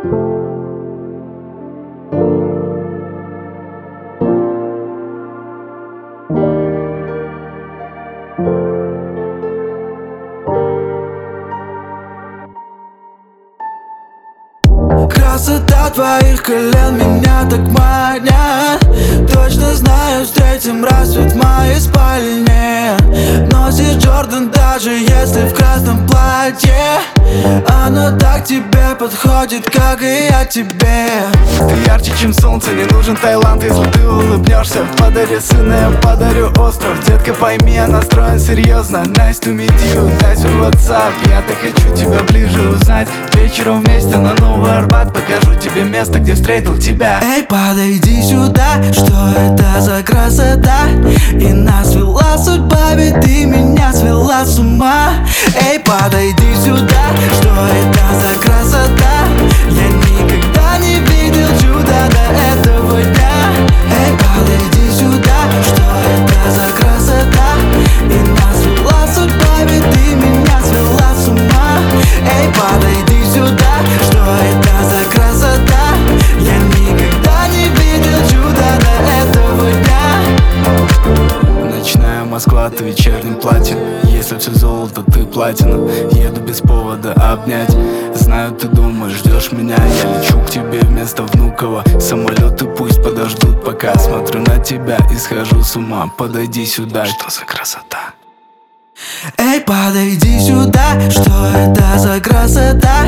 Красота твоих колен меня так манит. Точно знаю, встретим рассвет в моей спальне. Носишь Джордан, даже если в красном платье. Оно так тебе подходит, как и я тебе. Ты ярче, чем солнце, не нужен Таиланд. Если ты улыбнешься, подари сына, я подарю остров. Детка, пойми, я настроен серьезно. Nice to meet you, дай свой WhatsApp. Я так хочу тебя ближе узнать. Вечером вместе на Новый Арбат. Покажу тебе место, где встретил тебя. Эй, подойди сюда, что это за красота? И нас свела судьба, ведь ты меня свела с ума. Эй, подойди сюда, что это за красота? Я никогда не видел чуда до этого дня. Эй, подойди сюда, что это за красота? И нас свела судьба, ведь ты меня свела с ума. Эй, подойди сюда, что это за красота? Я никогда не видел чуда до этого дня. Ночная Москва, ты в вечернем платье. Если все золото, ты платина. Еду без повода обнять. Знаю, ты думаешь, ждешь меня. Я лечу к тебе вместо Внуково. Самолеты пусть подождут, пока смотрю на тебя и схожу с ума. Подойди сюда, что за красота? Эй, подойди сюда, что это за красота?